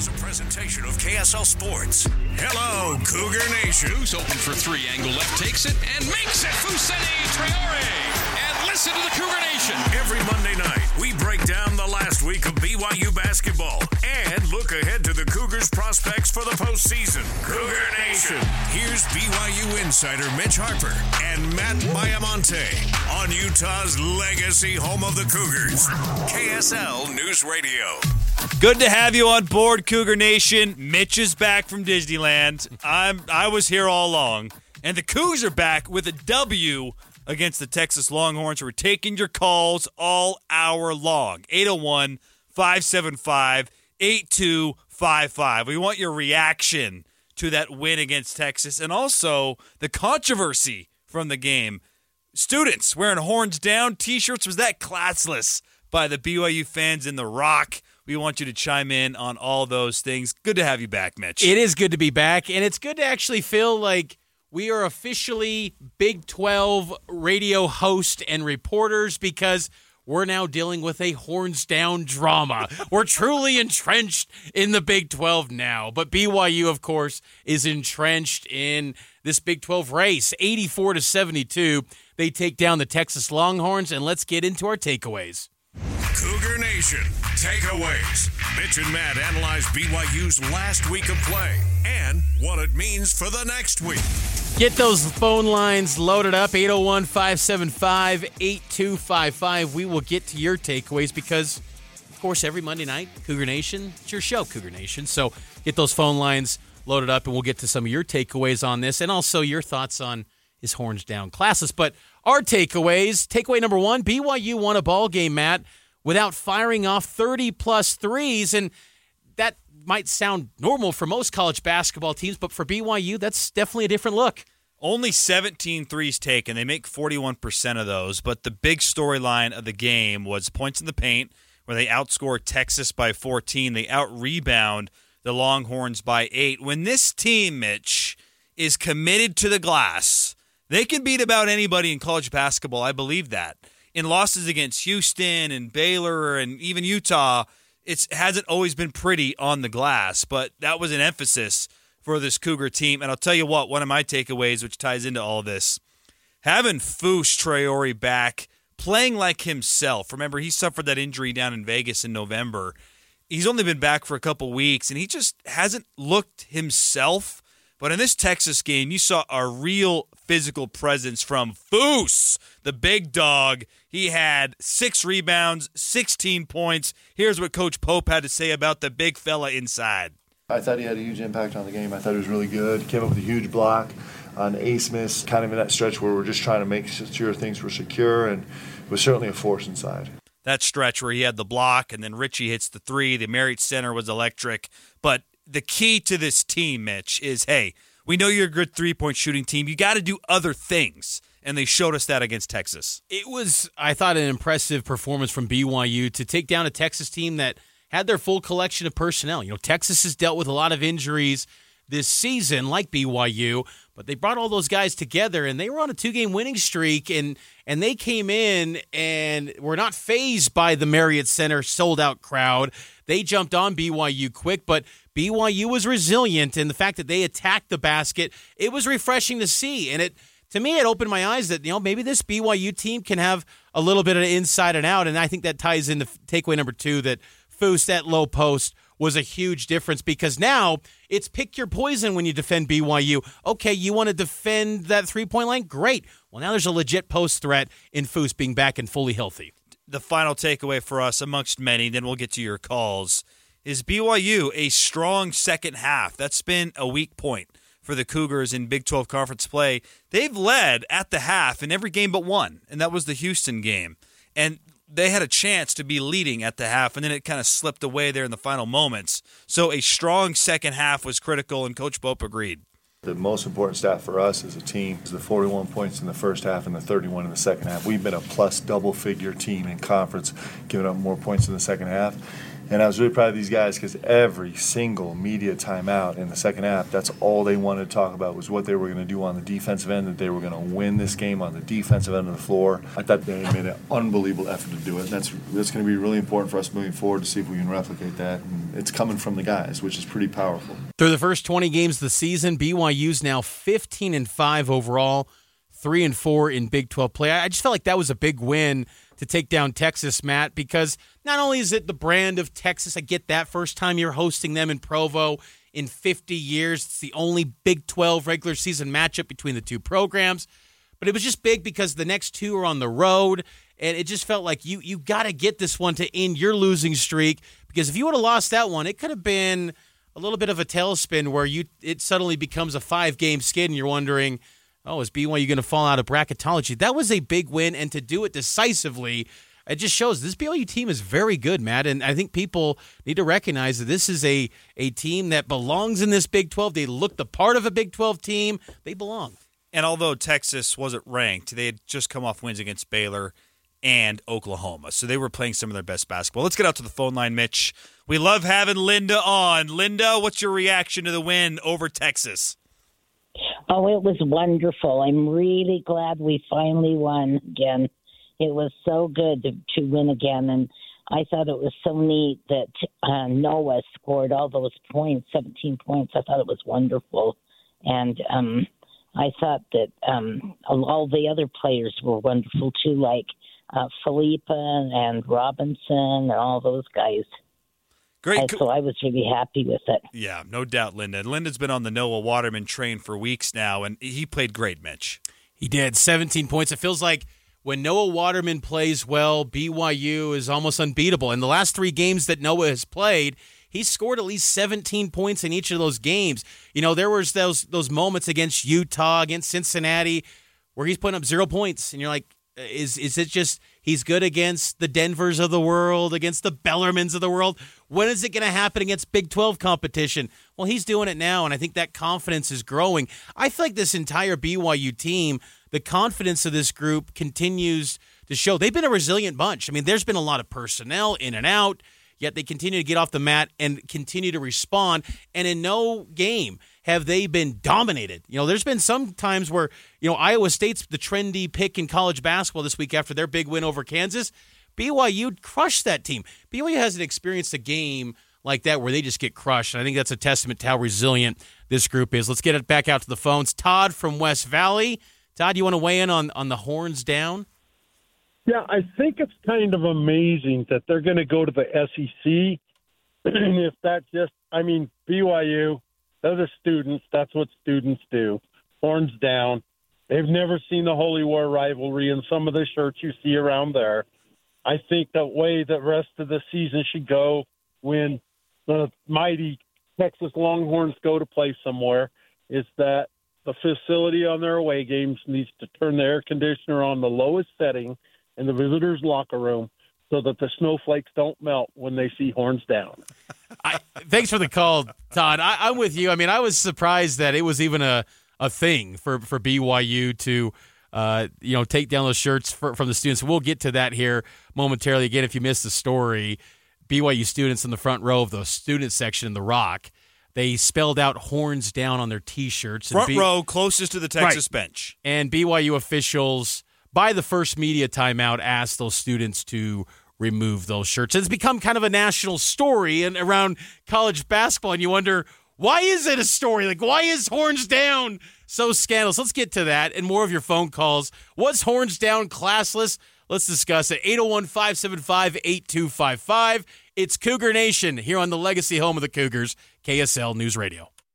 is a presentation of KSL Sports. Hello, Cougar Nation. Who's open for three. Angle left takes it and makes it. Fousseyni Traore. And listen to the Cougar Nation. Every Monday night, we break down the last week of BYU basketball and look ahead to the Cougars' prospects for the postseason. Cougar Nation. Here's BYU insider Mitch Harper and Matt Baiamonte on Utah's legacy home of the Cougars. KSL News Radio. Good to have you on board, Cougar Nation. Mitch is back from Disneyland. I was here all along. And the Cougars are back with a W against the Texas Longhorns. We're taking your calls all hour long. 801-575-8255. We want your reaction to that win against Texas and also the controversy from the game. Students wearing horns down T-shirts. Was that classless by the BYU fans in the Rock? We want you to chime in on all those things. Good to have you back, Mitch. It is good to be back, and it's good to actually feel like we are officially Big 12 radio host and reporters because we're now dealing with a horns down drama. We're truly entrenched in the Big 12 now. But BYU, of course, is entrenched in this Big 12 race. 84-72, they take down the Texas Longhorns, and let's get into our takeaways. Cougar Nation takeaways. Mitch and Matt analyze BYU's last week of play and what it means for the next week. Get those phone lines loaded up, 801-575-8255. We will get to your takeaways because, of course, every Monday night, Cougar Nation, it's your show, Cougar Nation. So get those phone lines loaded up, and we'll get to some of your takeaways on this and also your thoughts on his horns down classes. But our takeaways, takeaway number one, BYU won a ball game, Matt, without firing off 30-plus threes, and that might sound normal for most college basketball teams, but for BYU, that's definitely a different look. Only 17 threes taken. They make 41% of those, but the big storyline of the game was points in the paint, where they outscore Texas by 14. They out-rebound the Longhorns by 8. When this team, Mitch, is committed to the glass, they can beat about anybody in college basketball. I believe that. In losses against Houston and Baylor and even Utah, it hasn't always been pretty on the glass, but that was an emphasis for this Cougar team. And I'll tell you what, one of my takeaways, which ties into all this, having Fousseyni Traore back, playing like himself. Remember, he suffered that injury down in Vegas in November. He's only been back for a couple weeks, and he just hasn't looked himself. But in this Texas game, you saw a real physical presence from Foose, the big dog. He had 6 rebounds, 16 points. Here's what Coach Pope had to say about the big fella inside. I thought he had a huge impact on the game. I thought he was really good. He came up with a huge block on ace miss, kind of in that stretch where we're just trying to make sure things were secure, and it was certainly a force inside. That stretch where he had the block, and then Richie hits the 3. The Marriott Center was electric. But the key to this team, Mitch, is, hey, we know you're a good three-point shooting team. You got to do other things, and they showed us that against Texas. It was, I thought, an impressive performance from BYU to take down a Texas team that had their full collection of personnel. You know, Texas has dealt with a lot of injuries this season, like BYU, but they brought all those guys together, and they were on a 2-game winning streak, and they came in and were not fazed by the Marriott Center sold-out crowd. They jumped on BYU quick, but BYU was resilient, and the fact that they attacked the basket, it was refreshing to see. And to me, it opened my eyes that, maybe this BYU team can have a little bit of inside and out, and I think that ties into takeaway number 2, that Foose, that low post, was a huge difference because now it's pick your poison when you defend BYU. Okay, you want to defend that three-point line? Great. Well, now there's a legit post threat in Foose being back and fully healthy. The final takeaway for us, amongst many, then we'll get to your calls, is BYU a strong second half. That's been a weak point for the Cougars in Big 12 conference play. They've led at the half in every game but one, and that was the Houston game. And they had a chance to be leading at the half, and then it kind of slipped away there in the final moments. So a strong second half was critical, and Coach Pope agreed. The most important stat for us as a team is the 41 points in the first half and the 31 in the second half. We've been a plus double-figure team in conference, giving up more points in the second half. And I was really proud of these guys because every single media timeout in the second half, that's all they wanted to talk about was what they were going to do on the defensive end, that they were going to win this game on the defensive end of the floor. I thought they made an unbelievable effort to do it. And that's going to be really important for us moving forward to see if we can replicate that. And it's coming from the guys, which is pretty powerful. Through the first 20 games of the season, BYU's now 15-5 overall, 3-4 in Big 12 play. I just felt like that was a big win to take down Texas, Matt, because not only is it the brand of Texas, I get that, first time you're hosting them in Provo in 50 years. It's the only Big 12 regular season matchup between the two programs. But it was just big because the next two are on the road, and it just felt like you got to get this one to end your losing streak, because if you would have lost that one, it could have been a little bit of a tailspin where it suddenly becomes a 5-game skid, and you're wondering, oh, is BYU going to fall out of bracketology? That was a big win, and to do it decisively, it just shows this BYU team is very good, Matt, and I think people need to recognize that this is a team that belongs in this Big 12. They look the part of a Big 12 team. They belong. And although Texas wasn't ranked, they had just come off wins against Baylor and Oklahoma, so they were playing some of their best basketball. Let's get out to the phone line, Mitch. We love having Linda on. Linda, what's your reaction to the win over Texas? Oh, it was wonderful. I'm really glad we finally won again. It was so good to win again, and I thought it was so neat that Noah scored all those points, 17 points. I thought it was wonderful, and I thought that all the other players were wonderful too, like Philippa and Robinson and all those guys. Great. So I was really happy with it. Yeah, no doubt, Linda. And Linda's been on the Noah Waterman train for weeks now, and he played great, Mitch. He did, 17 points. It feels like when Noah Waterman plays well, BYU is almost unbeatable. In the last 3 games that Noah has played, he scored at least 17 points in each of those games. You know, there was those moments against Utah, against Cincinnati, where he's putting up 0 points, and you're like, is it just he's good against the Denvers of the world, against the Bellarmins of the world? When is it going to happen against Big 12 competition? Well, he's doing it now, and I think that confidence is growing. I feel like this entire BYU team, the confidence of this group continues to show. They've been a resilient bunch. I mean, there's been a lot of personnel in and out, yet they continue to get off the mat and continue to respond. And in no game have they been dominated. You know, there's been some times where, you know, Iowa State's the trendy pick in college basketball this week after their big win over Kansas. BYU crushed that team. BYU hasn't experienced a game like that where they just get crushed. And I think that's a testament to how resilient this group is. Let's get it back out to the phones. Todd from West Valley. Todd, you want to weigh in on the horns down? Yeah, I think it's kind of amazing that they're going to go to the SEC. If that just, I mean, BYU, they're the students. That's what students do. Horns down. They've never seen the Holy War rivalry in some of the shirts you see around there. I think the way the rest of the season should go when the mighty Texas Longhorns go to play somewhere is that the facility on their away games needs to turn the air conditioner on the lowest setting in the visitors' locker room so that the snowflakes don't melt when they see horns down. Thanks for the call, Todd. I'm with you. I mean, I was surprised that it was even a thing for BYU to take down those shirts from the students. We'll get to that here momentarily. Again, if you missed the story, BYU students in the front row of the student section in the Rock, they spelled out horns down on their T-shirts. Front row, closest to the Texas bench. And BYU officials, by the first media timeout, asked those students to remove those shirts. It's become kind of a national story around college basketball, and you wonder, why is it a story? Like, why is horns down so scandalous? Let's get to that and more of your phone calls. Was horns down classless? Let's discuss it. 801-575-8255. It's Cougar Nation here on the legacy home of the Cougars, KSL News Radio.